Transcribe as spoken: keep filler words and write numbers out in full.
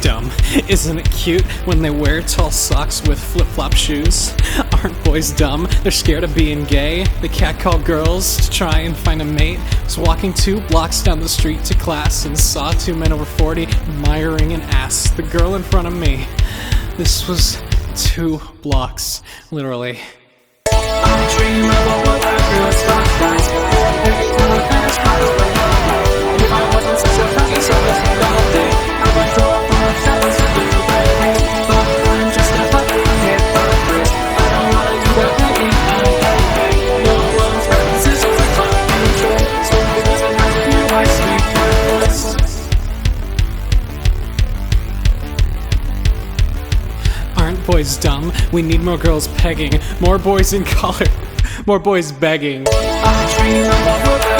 dumb? Isn't it cute when they wear tall socks with flip-flop shoes? Aren't boys dumb? They're scared of being gay. They catcall girls to try and find a mate. Was walking two blocks down the street to class and saw two men over forty admiring an ass. The girl in front of me. This was two blocks, literally. I dream of a world where girls fuck guys, but every time I pass by the way I go. If I wasn't such a fucking selfish kid all day, I would throw up on a fellas and do right way. But I'm just a fucking hypocrite. I don't wanna do that thing. I don't beg. No one's friends is a fucking joke. So it doesn't have to be my sweet worthless. Aren't boys dumb? We need more girls pegging, more boys in collar, more boys begging. I dream of a world